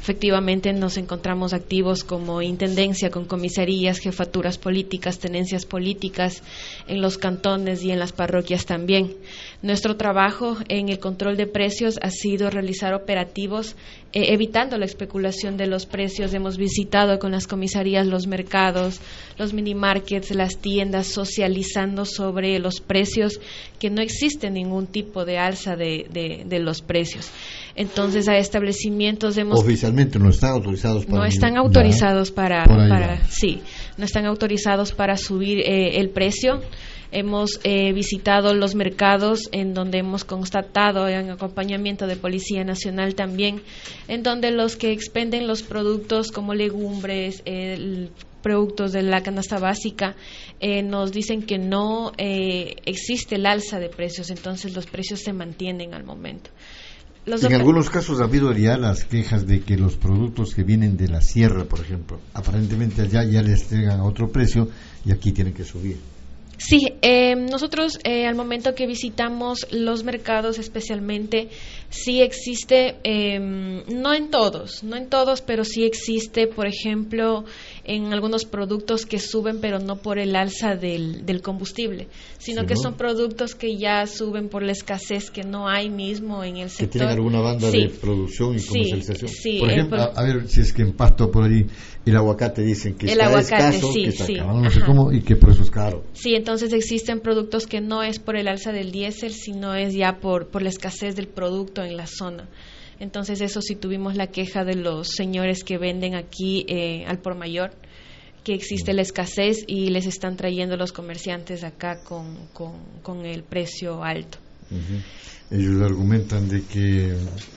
Efectivamente nos encontramos activos como intendencia, con comisarías, jefaturas políticas, tenencias políticas en los cantones y en las parroquias también. Nuestro trabajo en el control de precios ha sido realizar operativos evitando la especulación de los precios. Hemos visitado con las comisarías los mercados, los minimarkets, las tiendas, socializando sobre los precios, que no existe ningún tipo de alza de los precios. Entonces, a establecimientos oficialmente no están autorizados para... No están autorizados para no están autorizados para subir el precio. Hemos visitado los mercados en donde hemos constatado, en acompañamiento de Policía Nacional también, en donde los que expenden los productos como legumbres, productos de la canasta básica, nos dicen que no existe el alza de precios, entonces los precios se mantienen al momento. En algunos casos ha habido ya las quejas de que los productos que vienen de la sierra, por ejemplo, aparentemente allá ya les llegan a otro precio y aquí tienen que subir. Sí, nosotros al momento que visitamos los mercados especialmente, sí existe, no en todos, pero sí existe, por ejemplo, en algunos productos que suben, pero no por el alza del combustible, sino que son productos que ya suben por la escasez que no hay mismo en el sector. Que tienen alguna banda de producción y comercialización. Sí, por ejemplo, a ver si es que en Pasto por ahí el aguacate dicen que está escaso, que está acabado, no sé cómo, y que por eso es caro. Sí, entonces existen productos que no es por el alza del diésel, sino es ya por la escasez del producto en la zona. Entonces eso sí tuvimos la queja de los señores que venden aquí al por mayor, que existe la escasez y les están trayendo los comerciantes acá con el precio alto. Ellos argumentan de que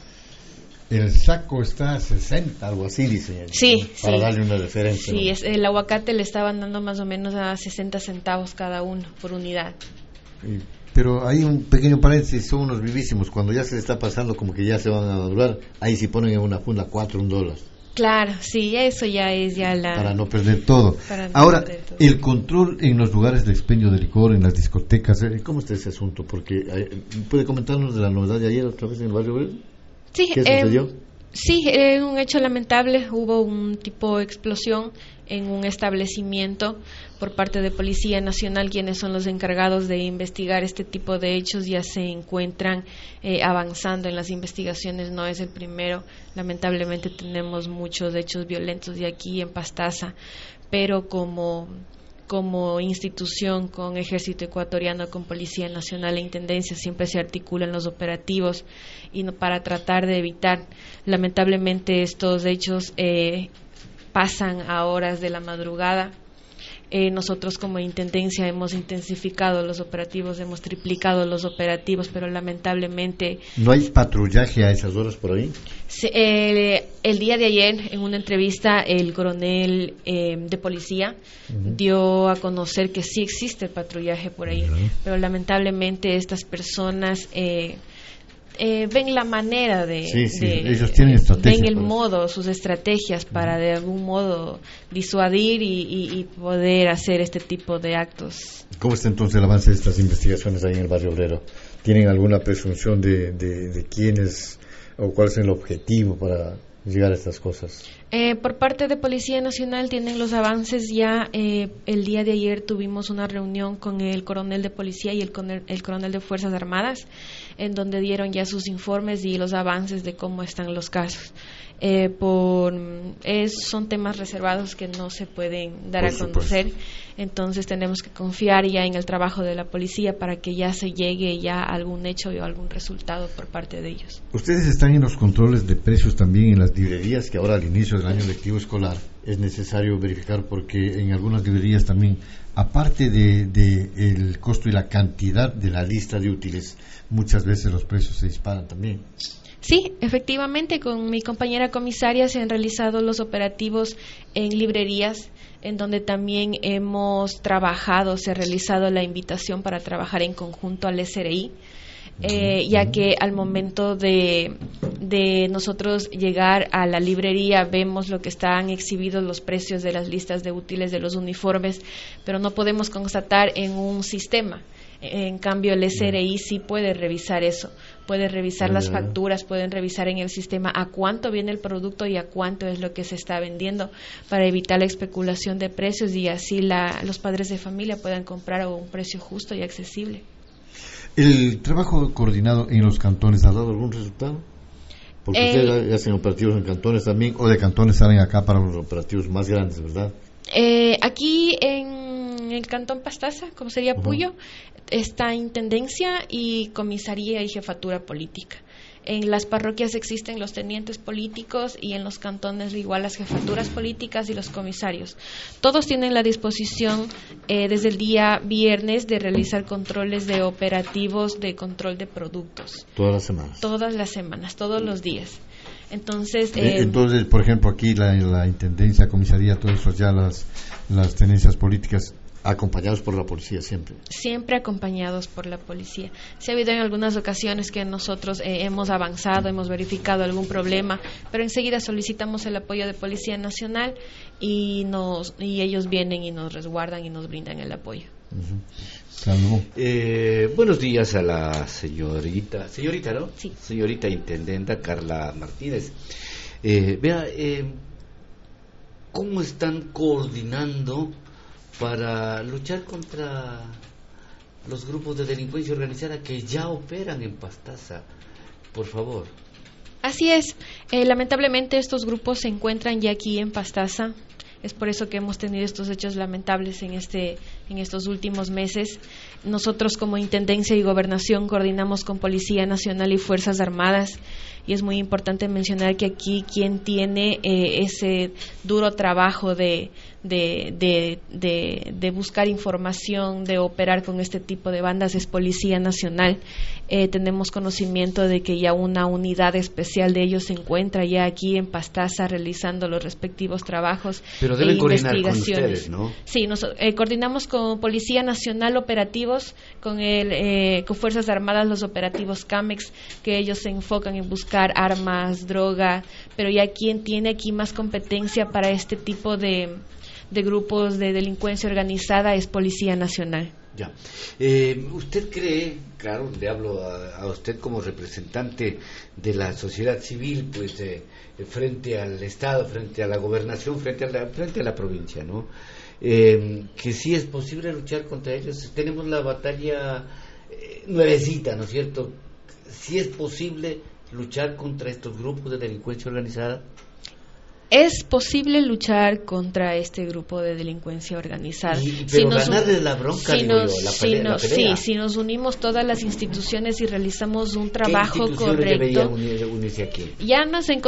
el saco está a 60, algo así, dicen ellos, para darle una referencia. Sí, el aguacate le estaban dando más o menos a 60 centavos cada uno por unidad. Pero hay un pequeño paréntesis, son unos vivísimos. Cuando ya se está pasando como que ya se van a madurar, ahí sí ponen en una funda $4. Claro, sí, eso ya es para no perder todo. Ahora, el control en los lugares de expendio de licor, en las discotecas, ¿cómo está ese asunto? Porque ¿puede comentarnos de la novedad de ayer otra vez en el barrio Obrero? Sí, ¿qué sucedió? Sí, un hecho lamentable. Hubo un tipo de explosión en un establecimiento por parte de Policía Nacional, quienes son los encargados de investigar este tipo de hechos. Ya se encuentran avanzando en las investigaciones, no es el primero. Lamentablemente tenemos muchos hechos violentos de aquí en Pastaza, pero como institución, con Ejército Ecuatoriano, con Policía Nacional e Intendencia, siempre se articulan los operativos y para tratar de evitar. Lamentablemente estos hechos pasan a horas de la madrugada. Nosotros como Intendencia hemos intensificado los operativos, hemos triplicado los operativos, pero lamentablemente... ¿No hay patrullaje a esas horas por ahí? El día de ayer, en una entrevista, el coronel de policía dio a conocer que sí existe el patrullaje por ahí, pero lamentablemente estas personas... ven la manera ellos tienen estrategias, ven el modo, sus estrategias para de algún modo disuadir y poder hacer este tipo de actos. ¿Cómo está entonces el avance de estas investigaciones ahí en el barrio Obrero? ¿Tienen alguna presunción de quiénes o cuál es el objetivo para llegar a estas cosas? Por parte de Policía Nacional tienen los avances ya. El día de ayer tuvimos una reunión con el coronel de policía y el coronel de Fuerzas Armadas, en donde dieron ya sus informes y los avances de cómo están los casos. Son temas reservados que no se pueden dar a conocer, entonces tenemos que confiar ya en el trabajo de la policía para que ya se llegue ya a algún hecho o algún resultado por parte de ellos. Ustedes están en los controles de precios también en las librerías, que ahora al inicio del año lectivo escolar es necesario verificar, porque en algunas librerías también, aparte de el costo y la cantidad de la lista de útiles, muchas veces los precios se disparan también. Sí, efectivamente, con mi compañera comisaria se han realizado los operativos en librerías, en donde también hemos trabajado, se ha realizado la invitación para trabajar en conjunto al SRI, ya que al momento de nosotros llegar a la librería vemos lo que están exhibidos los precios de las listas de útiles de los uniformes, pero no podemos constatar en un sistema. En cambio, el SRI sí puede revisar eso, puede revisar las facturas, pueden revisar en el sistema a cuánto viene el producto y a cuánto es lo que se está vendiendo, para evitar la especulación de precios y así los padres de familia puedan comprar a un precio justo y accesible. ¿El trabajo coordinado en los cantones ha dado algún resultado? Porque ustedes hacen operativos en cantones también, o de cantones salen acá para los operativos más grandes, ¿verdad? Aquí en el cantón Pastaza, como sería Puyo, está intendencia y comisaría y jefatura política. En las parroquias existen los tenientes políticos y en los cantones igual las jefaturas políticas y los comisarios. Todos tienen la disposición desde el día viernes de realizar controles de operativos de control de productos. Todas las semanas. Todas las semanas, todos los días. Entonces, por ejemplo, aquí la intendencia, comisaría, todo eso, ya las tenencias políticas, acompañados por la policía siempre. Siempre acompañados por la policía. Se ha habido en algunas ocasiones que nosotros hemos avanzado, hemos verificado algún problema, pero enseguida solicitamos el apoyo de Policía Nacional y ellos vienen y nos resguardan y nos brindan el apoyo. Buenos días a la señorita, ¿no? Sí. Señorita intendenta Carla Martínez. ¿Cómo están coordinando para luchar contra los grupos de delincuencia organizada que ya operan en Pastaza? Por favor. Así es. Lamentablemente estos grupos se encuentran ya aquí en Pastaza. Es por eso que hemos tenido estos hechos lamentables en estos últimos meses. Nosotros como Intendencia y Gobernación coordinamos con Policía Nacional y Fuerzas Armadas, y es muy importante mencionar que aquí quien tiene ese duro trabajo de buscar información, de operar con este tipo de bandas es Policía Nacional. Tenemos conocimiento de que ya una unidad especial de ellos se encuentra ya aquí en Pastaza realizando los respectivos trabajos. Pero deben coordinar con ustedes, ¿no? Sí, coordinamos con Policía Nacional operativos, con Fuerzas Armadas los operativos CAMEX, que ellos se enfocan en buscar armas, droga, pero ya quien tiene aquí más competencia para este tipo de grupos de delincuencia organizada es Policía Nacional. Ya. ¿Usted cree, claro, le hablo a usted como representante de la sociedad civil, pues frente al Estado, frente a la gobernación, frente a la provincia, ¿no? Que sí es posible luchar contra ellos? Tenemos la batalla nuevecita, ¿no es cierto? ¿Sí es posible luchar contra estos grupos de delincuencia organizada? Es posible luchar contra este grupo de delincuencia organizada. Pero ganarle la bronca, la pelea. Sí, si nos unimos todas las instituciones y realizamos un trabajo correcto. Unirse aquí? Ya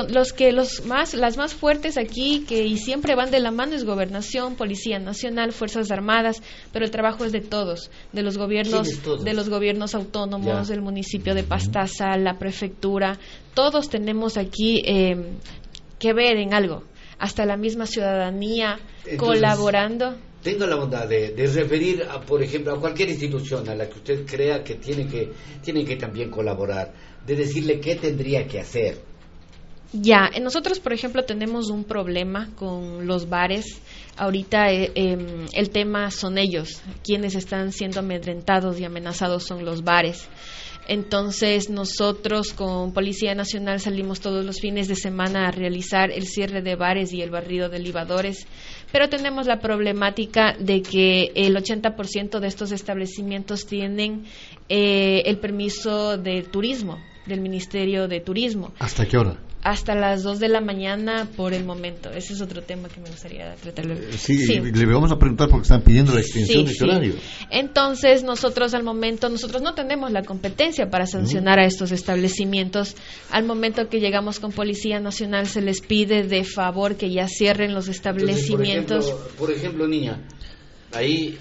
las más fuertes aquí y siempre van de la mano es Gobernación, Policía Nacional, Fuerzas Armadas, pero el trabajo es de todos, de los gobiernos autónomos, del municipio de Pastaza, la prefectura. Todos tenemos aquí que ver en algo, hasta la misma ciudadanía. Entonces, colaborando. Tenga la bondad de referir por ejemplo, a cualquier institución a la que usted crea que tiene que también colaborar, de decirle qué tendría que hacer. Ya, nosotros por ejemplo tenemos un problema con los bares. Ahorita el tema son ellos, quienes están siendo amedrentados y amenazados son los bares. Entonces nosotros con Policía Nacional salimos todos los fines de semana a realizar el cierre de bares y el barrido de libadores, pero tenemos la problemática de que el 80% de estos establecimientos tienen el permiso de turismo, del Ministerio de Turismo. ¿Hasta qué hora? Hasta las 2 de la mañana por el momento. Ese es otro tema que me gustaría tratar. Sí, le vamos a preguntar porque están pidiendo la extensión de horario. Entonces nosotros no tenemos la competencia para sancionar a estos establecimientos. Al momento que llegamos con Policía Nacional se les pide de favor que ya cierren los establecimientos. Entonces, por ejemplo, niña, ahí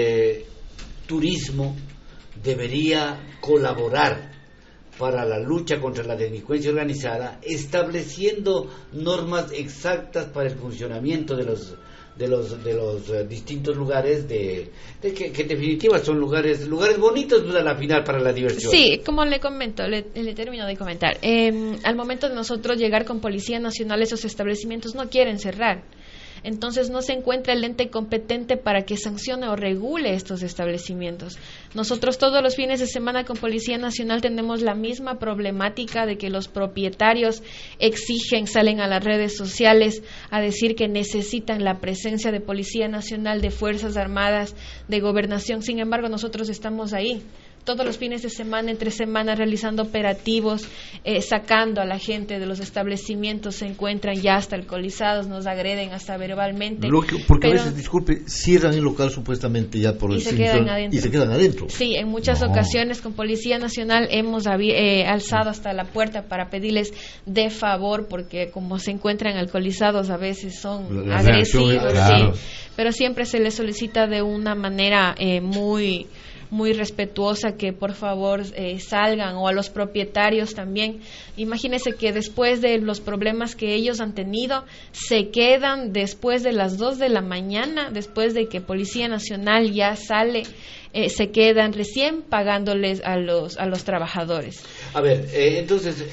turismo debería colaborar para la lucha contra la delincuencia organizada, estableciendo normas exactas para el funcionamiento de los distintos lugares que en definitiva son lugares bonitos a la final para la diversión. Sí, como le comento, le termino de comentar. Al momento de nosotros llegar con Policía Nacional, esos establecimientos no quieren cerrar. Entonces no se encuentra el ente competente para que sancione o regule estos establecimientos. Nosotros todos los fines de semana con Policía Nacional tenemos la misma problemática de que los propietarios exigen, salen a las redes sociales a decir que necesitan la presencia de Policía Nacional, de Fuerzas Armadas, de Gobernación. Sin embargo, nosotros estamos ahí todos los fines de semana, entre semanas, realizando operativos, sacando a la gente de los establecimientos, se encuentran ya hasta alcoholizados, nos agreden hasta verbalmente. Porque a veces, disculpe, cierran el local supuestamente ya por el y se quedan adentro. Sí, en muchas ocasiones con Policía Nacional hemos alzado hasta la puerta para pedirles de favor, porque como se encuentran alcoholizados a veces son agresivos, claro. Sí, pero siempre se les solicita de una manera muy respetuosa que por favor salgan, o a los propietarios también. Imagínense que después de los problemas que ellos han tenido, se quedan después de las 2 de la mañana, después de que Policía Nacional ya sale, se quedan recién pagándoles a los trabajadores. A ver, entonces,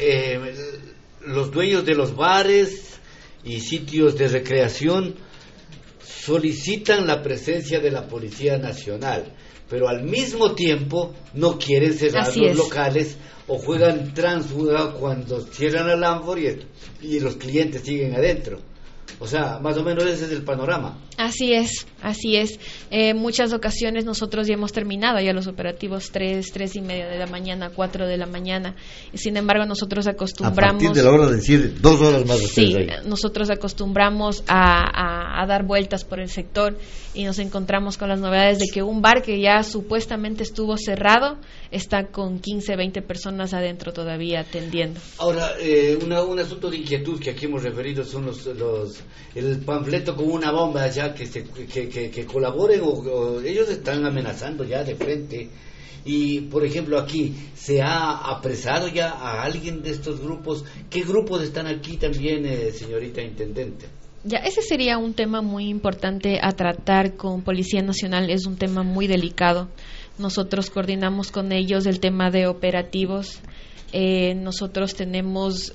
los dueños de los bares y sitios de recreación solicitan la presencia de la Policía Nacional, pero al mismo tiempo no quieren cerrar los locales, o juegan tránsfuga cuando cierran el Ánfor y los clientes siguen adentro. O sea, más o menos ese es el panorama. Así es. Muchas ocasiones nosotros ya hemos terminado ya los operativos 3:30 de la mañana, 4 de la mañana. Y sin embargo, nosotros acostumbramos... A partir de la hora de decir 2 horas más. Sí, nosotros acostumbramos a dar vueltas por el sector y nos encontramos con las novedades de que un bar que ya supuestamente estuvo cerrado está con 15, 20 personas adentro todavía atendiendo. Ahora, un asunto de inquietud que aquí hemos referido son el panfleto con una bomba ya que colaboren, o ellos están amenazando ya de frente. Y por ejemplo, aquí se ha apresado ya a alguien de estos grupos. ¿Qué grupos están aquí también, señorita intendente? Ya, ese sería un tema muy importante a tratar con Policía Nacional. Es un tema muy delicado. Nosotros coordinamos con ellos el tema de operativos. Nosotros tenemos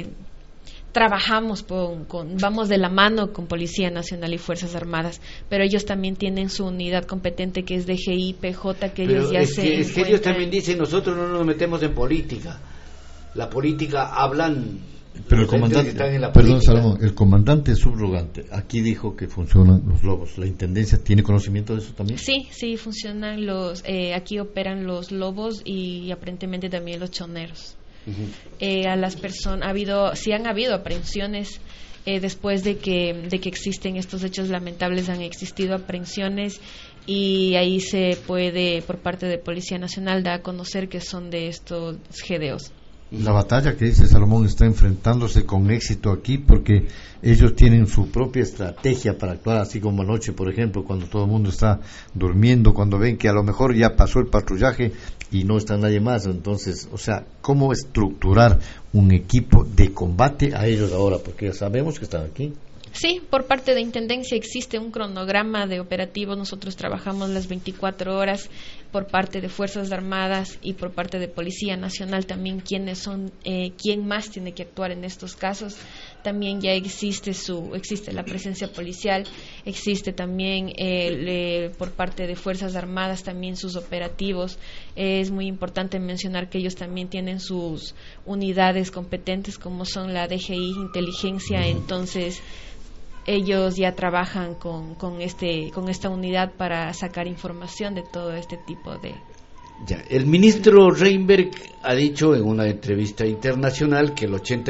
trabajamos vamos de la mano con Policía Nacional y Fuerzas Armadas, pero ellos también tienen su unidad competente que es DGI, PJ, que ellos ya es que ellos también dicen, nosotros no nos metemos en política. La política hablan, pero el comandante, perdón Salomón, el comandante subrogante aquí dijo que funcionan los lobos. ¿La intendencia tiene conocimiento de eso también? Sí, funcionan aquí operan los lobos y aparentemente también los choneros. A las personas han habido aprehensiones después de que existen estos hechos lamentables, han existido aprehensiones, y ahí se puede, por parte de Policía Nacional, dar a conocer que son de estos GDOs. La batalla que dice Salomón está enfrentándose con éxito aquí, porque ellos tienen su propia estrategia para actuar, así como anoche, por ejemplo, cuando todo el mundo está durmiendo, cuando ven que a lo mejor ya pasó el patrullaje y no está nadie más. Entonces, o sea, ¿cómo estructurar un equipo de combate a ellos ahora? Porque ya sabemos que están aquí. Sí, por parte de Intendencia existe un cronograma de operativos. Nosotros trabajamos las 24 horas por parte de Fuerzas Armadas y por parte de Policía Nacional también, quién más tiene que actuar en estos casos. También ya existe la presencia policial, existe también por parte de Fuerzas Armadas también sus operativos. Es muy importante mencionar que ellos también tienen sus unidades competentes, como son la DGI, Inteligencia. Entonces ellos ya trabajan con esta unidad para sacar información de todo este tipo de... Ya, el ministro Reinberg ha dicho en una entrevista internacional que el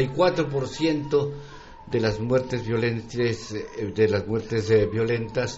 84% de las muertes violentas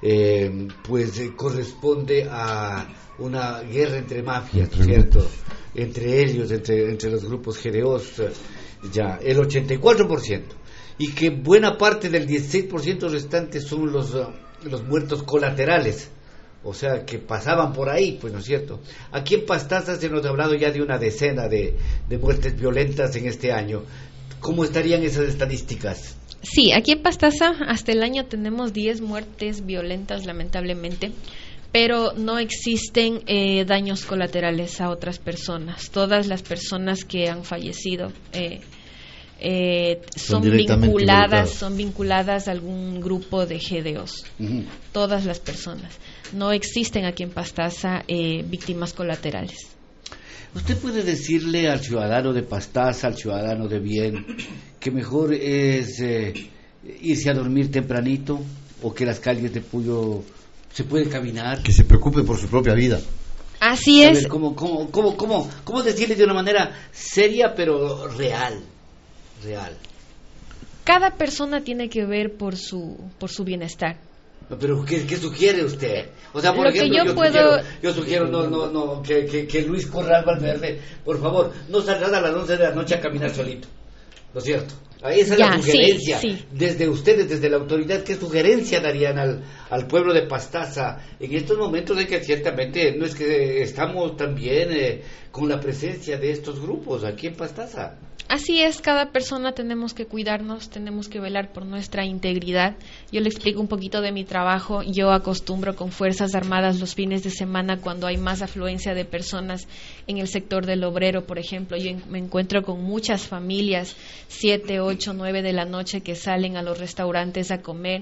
corresponde a una guerra entre mafias, ¿cierto? Entre ellos, entre los grupos GDOs, ya, el 84%. Y que buena parte del 16% restante son los muertos colaterales, o sea, que pasaban por ahí, pues, ¿no es cierto? Aquí en Pastaza se nos ha hablado ya de una decena de muertes violentas en este año. ¿Cómo estarían esas estadísticas? Sí, aquí en Pastaza hasta el año tenemos 10 muertes violentas, lamentablemente, pero no existen daños colaterales a otras personas. Todas las personas que han fallecido son vinculadas a algún grupo de GDOs. Todas las personas. No existen aquí en Pastaza víctimas colaterales. ¿Usted puede decirle al ciudadano de Pastaza, al ciudadano de bien, que mejor es irse a dormir tempranito, o que las calles de Puyo se puede caminar? Que se preocupe por su propia vida. Así es. ¿Cómo decirle de una manera seria pero real? Cada persona tiene que ver por su bienestar. Pero ¿qué sugiere usted? O sea, por Lo ejemplo, que yo sugiero que Luis Corral Valverde, por favor, no salga a las 11 de la noche a caminar solito. ¿No es cierto? Esa es la sugerencia. Sí. Desde ustedes, desde la autoridad, ¿qué sugerencia darían al pueblo de Pastaza en estos momentos de que ciertamente no es que estamos también con la presencia de estos grupos aquí en Pastaza? Así es, cada persona tenemos que cuidarnos, tenemos que velar por nuestra integridad. Yo le explico un poquito de mi trabajo. Yo acostumbro con Fuerzas Armadas los fines de semana, cuando hay más afluencia de personas en el sector del obrero, por ejemplo. Yo me encuentro con muchas familias, 7, 8, 9 de la noche, que salen a los restaurantes a comer.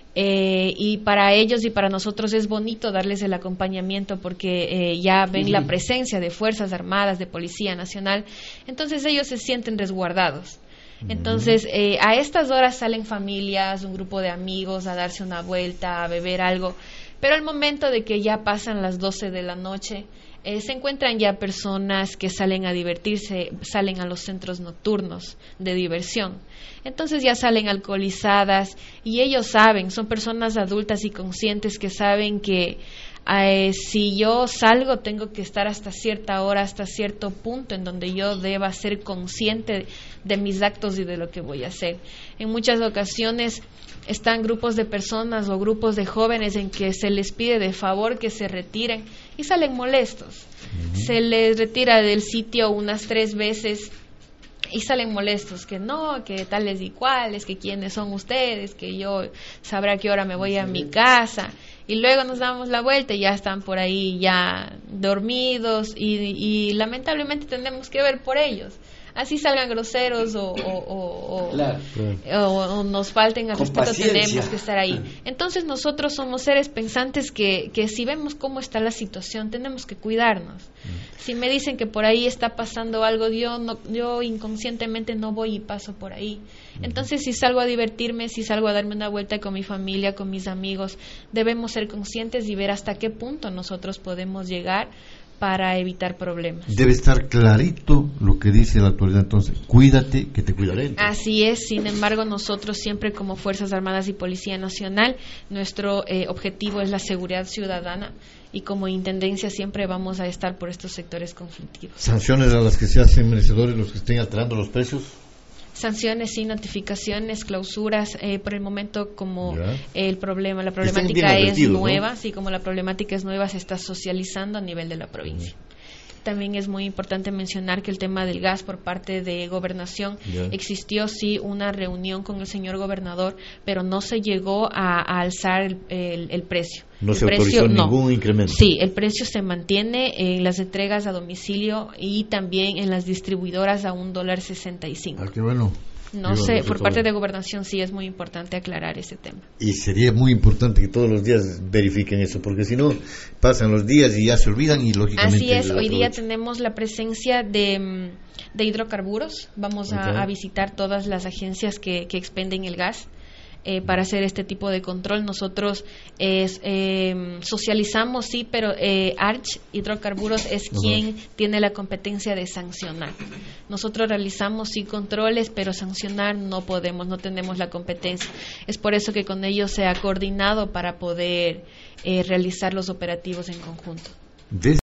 Y para ellos y para nosotros es bonito darles el acompañamiento, porque ya ven la presencia de Fuerzas Armadas, de Policía Nacional, entonces ellos se sienten resguardados. Entonces a estas horas salen familias, un grupo de amigos a darse una vuelta, a beber algo, pero al momento de que ya pasan las 12 de la noche, se encuentran ya personas que salen a divertirse, salen a los centros nocturnos de diversión. Entonces ya salen alcoholizadas, y ellos saben, son personas adultas y conscientes que saben que si yo salgo tengo que estar hasta cierta hora, hasta cierto punto en donde yo deba ser consciente de mis actos y de lo que voy a hacer. En muchas ocasiones están grupos de personas o grupos de jóvenes en que se les pide de favor que se retiren y salen molestos. Se les retira del sitio unas 3 veces y salen molestos, que no, que tales y cuales, que quiénes son ustedes, que yo sabré a qué hora me voy a mi casa, y luego nos damos la vuelta y ya están por ahí ya dormidos, y lamentablemente tenemos que ver por ellos. Así salgan groseros o nos falten al respeto, tenemos que estar ahí. Entonces nosotros somos seres pensantes que si vemos cómo está la situación, tenemos que cuidarnos. Si me dicen que por ahí está pasando algo, yo inconscientemente no voy y paso por ahí. Entonces, si salgo a divertirme, si salgo a darme una vuelta con mi familia, con mis amigos, debemos ser conscientes y ver hasta qué punto nosotros podemos llegar para evitar problemas. Debe estar clarito lo que dice la autoridad, entonces, cuídate que te cuidaré. Entonces. Así es, sin embargo, nosotros siempre como Fuerzas Armadas y Policía Nacional, nuestro objetivo es la seguridad ciudadana, y como Intendencia siempre vamos a estar por estos sectores conflictivos. ¿Sanciones a las que se hacen merecedores los que estén alterando los precios? Sanciones, sí, notificaciones, clausuras. Por el momento, como la problemática es nueva, ¿no? Sí, como la problemática es nueva, se está socializando a nivel de la provincia. También es muy importante mencionar que el tema del gas por parte de Gobernación, existió sí una reunión con el señor gobernador, pero no se llegó a alzar el precio. No se autorizó ningún incremento. Sí, el precio se mantiene en las entregas a domicilio y también en las distribuidoras a $1.65. Ah, qué bueno. No sé, por parte de Gobernación sí es muy importante aclarar ese tema. Y sería muy importante que todos los días verifiquen eso, porque si no, pasan los días y ya se olvidan y lógicamente... Así es, hoy día tenemos la presencia de hidrocarburos. Vamos a visitar todas las agencias que expenden el gas. Para hacer este tipo de control. Nosotros socializamos, sí, pero Arch Hidrocarburos es quien tiene la competencia de sancionar. Nosotros realizamos sí controles, pero sancionar no podemos, no tenemos la competencia. Es por eso que con ellos se ha coordinado para poder realizar los operativos en conjunto.